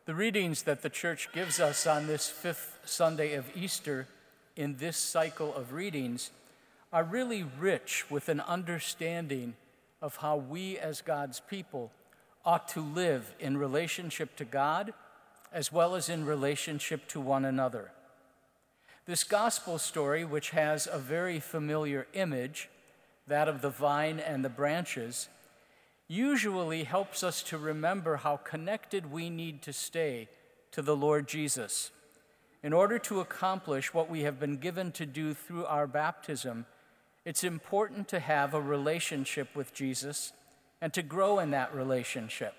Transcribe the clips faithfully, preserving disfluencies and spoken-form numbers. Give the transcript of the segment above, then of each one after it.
The readings that the church gives us on this fifth Sunday of Easter in this cycle of readings are really rich with an understanding of how we as God's people ought to live in relationship to God as well as in relationship to one another. This gospel story, which has a very familiar image, that of the vine and the branches, usually helps us to remember how connected we need to stay to the Lord Jesus. In order to accomplish what we have been given to do through our baptism, it's important to have a relationship with Jesus and to grow in that relationship.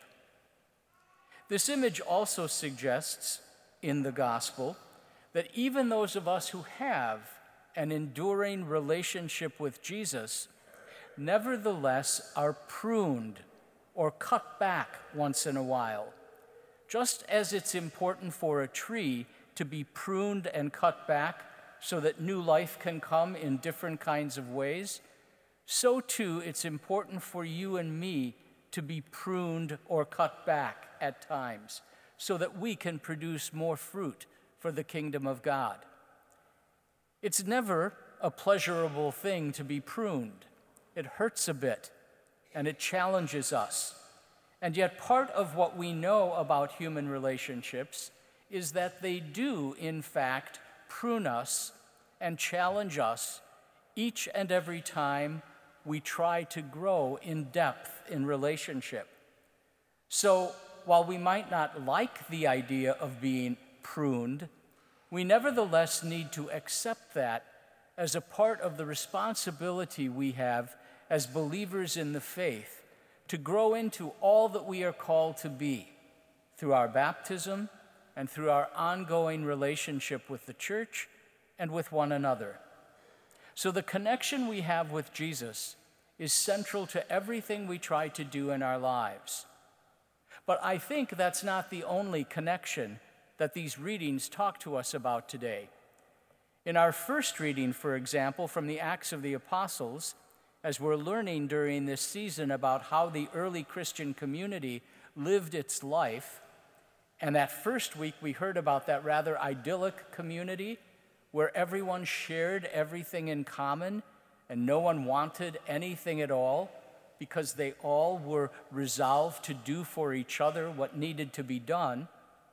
This image also suggests in the gospel that even those of us who have an enduring relationship with Jesus nevertheless are pruned or cut back once in a while. Just as it's important for a tree to be pruned and cut back so that new life can come in different kinds of ways, so too it's important for you and me to be pruned or cut back at times so that we can produce more fruit for the kingdom of God. It's never a pleasurable thing to be pruned. It hurts a bit, and it challenges us. And yet part of what we know about human relationships is that they do, in fact, prune us and challenge us each and every time we try to grow in depth in relationship. So while we might not like the idea of being pruned, we nevertheless need to accept that as a part of the responsibility we have as believers in the faith to grow into all that we are called to be through our baptism and through our ongoing relationship with the church and with one another. So the connection we have with Jesus is central to everything we try to do in our lives. But I think that's not the only connection that these readings talk to us about today. In our first reading, for example, from the Acts of the Apostles, as we're learning during this season about how the early Christian community lived its life, and that first week we heard about that rather idyllic community where everyone shared everything in common and no one wanted anything at all because they all were resolved to do for each other what needed to be done.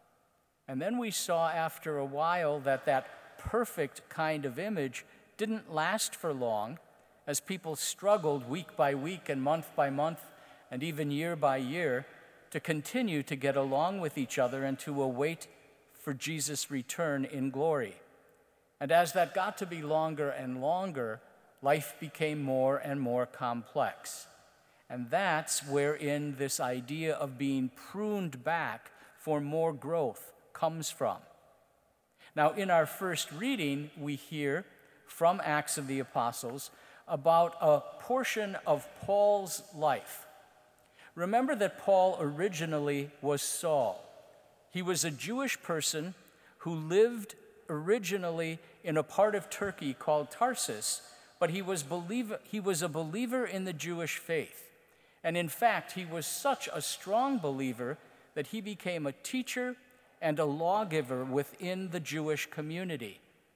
And then we saw after a while that that perfect kind of image didn't last for long as people struggled week by week and month by month and even year by year to continue to get along with each other and to await for Jesus' return in glory. And as that got to be longer and longer, life became more and more complex. And that's wherein this idea of being pruned back for more growth comes from. Now, in our first reading, we hear from Acts of the Apostles about a portion of Paul's life. Remember that Paul originally was Saul. He was a Jewish person who lived originally in a part of Turkey called Tarsus, but he was, believer, he was a believer in the Jewish faith. And in fact, he was such a strong believer that he became a teacher and a lawgiver within the Jewish community.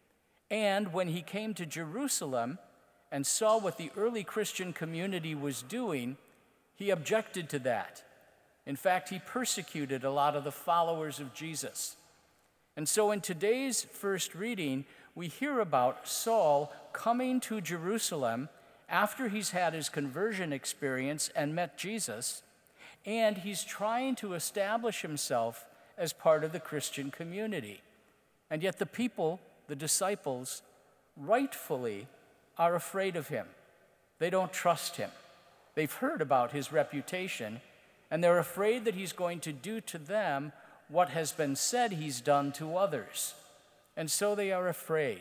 And when he came to Jerusalem and saw what the early Christian community was doing, he objected to that. In fact, he persecuted a lot of the followers of Jesus. And so in today's first reading, we hear about Saul coming to Jerusalem after he's had his conversion experience and met Jesus, and he's trying to establish himself as part of the Christian community. And yet the people, the disciples, rightfully are afraid of him. They don't trust him. They've heard about his reputation, and they're afraid that he's going to do to them what has been said he's done to others. And so they are afraid.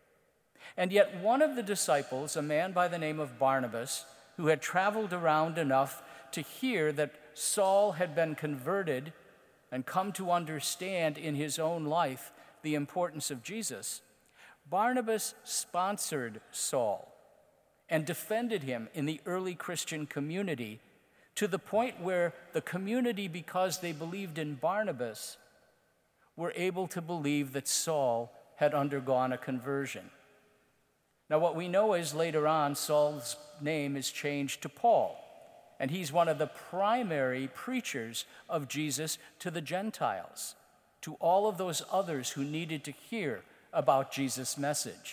And yet one of the disciples, a man by the name of Barnabas, who had traveled around enough to hear that Saul had been converted and come to understand in his own life the importance of Jesus, Barnabas sponsored Saul and defended him in the early Christian community to the point where the community, because they believed in Barnabas, were able to believe that Saul had undergone a conversion. Now, what we know is later on, Saul's name is changed to Paul, and he's one of the primary preachers of Jesus to the Gentiles, to all of those others who needed to hear about Jesus' message.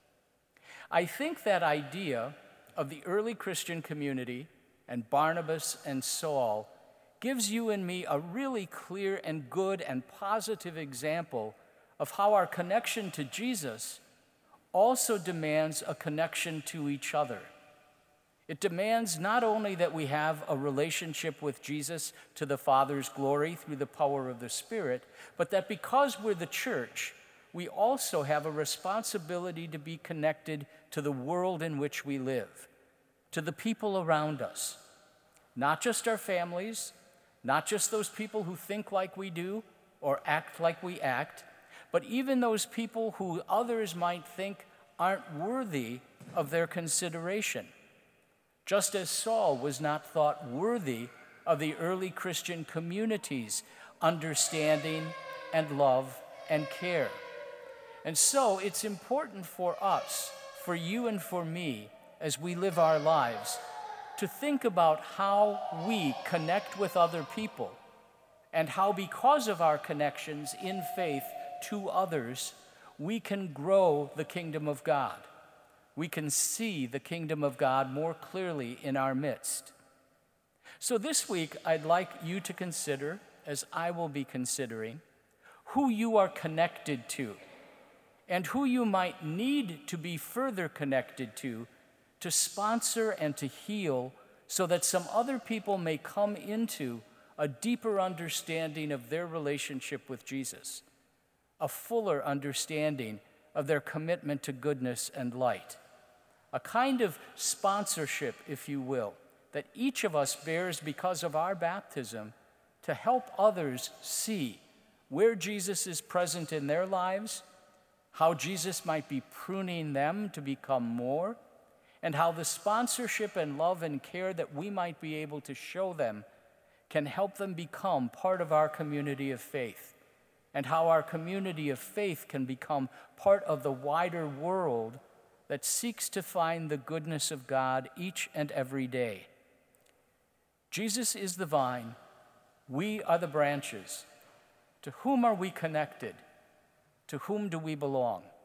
I think that idea of the early Christian community and Barnabas and Saul gives you and me a really clear and good and positive example of how our connection to Jesus also demands a connection to each other. It demands not only that we have a relationship with Jesus to the Father's glory through the power of the Spirit, but that because we're the church, we also have a responsibility to be connected to the world in which we live, to the people around us, not just our families, not just those people who think like we do or act like we act, but even those people who others might think aren't worthy of their consideration. Just as Saul was not thought worthy of the early Christian community's understanding and love and care. And so it's important for us, for you and for me, as we live our lives, to think about how we connect with other people and how, because of our connections in faith to others, we can grow the kingdom of God. We can see the kingdom of God more clearly in our midst. So this week, I'd like you to consider, as I will be considering, who you are connected to and who you might need to be further connected to to sponsor and to heal so that some other people may come into a deeper understanding of their relationship with Jesus, a fuller understanding of their commitment to goodness and light, a kind of sponsorship, if you will, that each of us bears because of our baptism to help others see where Jesus is present in their lives, how Jesus might be pruning them to become more, and how the sponsorship and love and care that we might be able to show them can help them become part of our community of faith, and how our community of faith can become part of the wider world that seeks to find the goodness of God each and every day. Jesus is the vine, we are the branches. To whom are we connected? To whom do we belong?